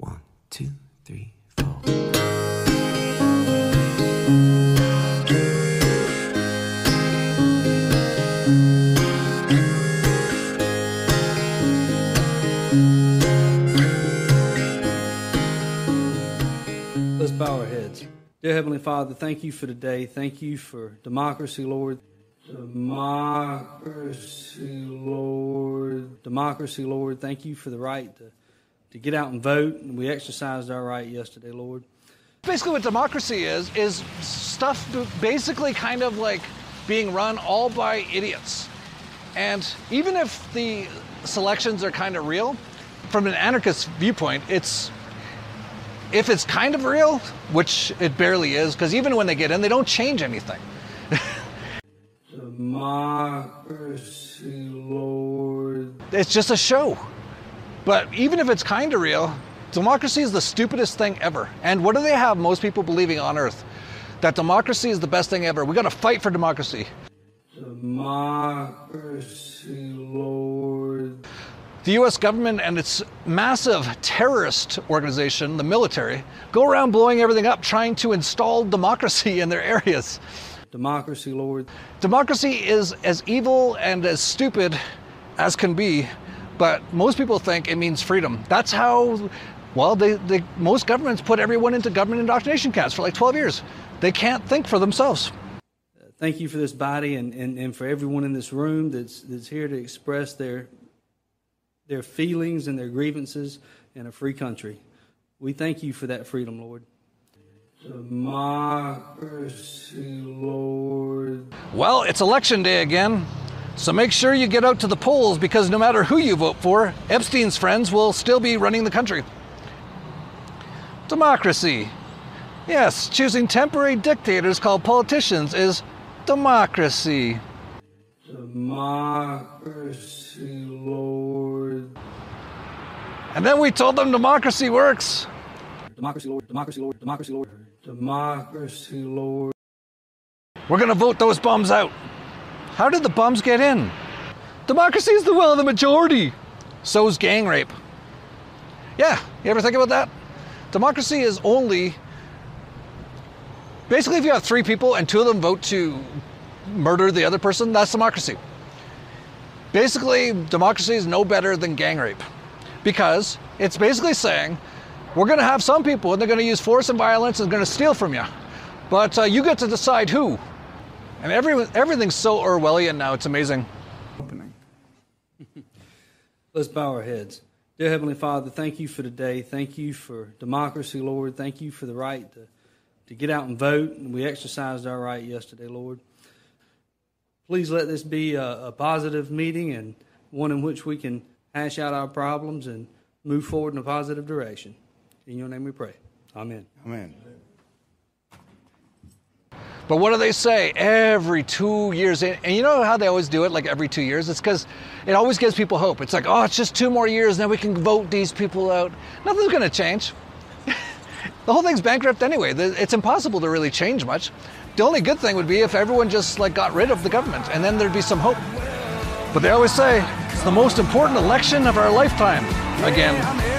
1, 2, 3, 4. Let's bow our heads. Dear Heavenly Father, thank you for today. Thank you for democracy, Lord. Democracy, Lord. Democracy, Lord. Thank you for the right to get out and vote. And we exercised our right yesterday, Lord. Basically what democracy is stuff basically kind of like being run all by idiots. And even if the selections are kind of real, from an anarchist viewpoint, if it's kind of real, which it barely is, because even when they get in, they don't change anything. Democracy, Lord. It's just a show. But even if it's kind of real, democracy is the stupidest thing ever. And what do they have most people believing on earth? That democracy is the best thing ever. We got to fight for democracy. Democracy, Lord. The US government and its massive terrorist organization, the military, go around blowing everything up, trying to install democracy in their areas. Democracy, Lord. Democracy is as evil and as stupid as can be, but most people think it means freedom. That's how, well, most governments put everyone into government indoctrination camps for like 12 years. They can't think for themselves. Thank you for this body and for everyone in this room that's here to express their feelings and their grievances in a free country. We thank you for that freedom, Lord. Democracy, Lord. Well, it's election day again, so make sure you get out to the polls, because no matter who you vote for, Epstein's friends will still be running the country. Democracy. Yes, choosing temporary dictators called politicians is democracy. Democracy, Lord. And then we told them democracy works. Democracy, Lord. Democracy, Lord. Democracy, Lord. Democracy, Lord. We're going to vote those bums out. How did the bums get in? Democracy is the will of the majority. So's gang rape. Yeah, you ever think about that? Democracy is only... Basically, if you have 3 people and 2 of them vote to murder the other person, that's democracy. Basically, democracy is no better than gang rape, because it's basically saying, we're going to have some people and they're going to use force and violence and going to steal from you, but you get to decide who. And everything's so Orwellian now, it's amazing. Let's bow our heads. Dear Heavenly Father, thank you for today. Thank you for democracy, Lord. Thank you for the right to get out and vote. And we exercised our right yesterday, Lord. Please let this be a positive meeting and one in which we can hash out our problems and move forward in a positive direction. In your name we pray. Amen. Amen. But what do they say? Every 2 years, and you know how they always do it, like every 2 years? It's because it always gives people hope. It's like, oh, it's just 2 more years, and then we can vote these people out. Nothing's going to change. The whole thing's bankrupt anyway. It's impossible to really change much. The only good thing would be if everyone just got rid of the government, and then there'd be some hope. But they always say, it's the most important election of our lifetime. Again.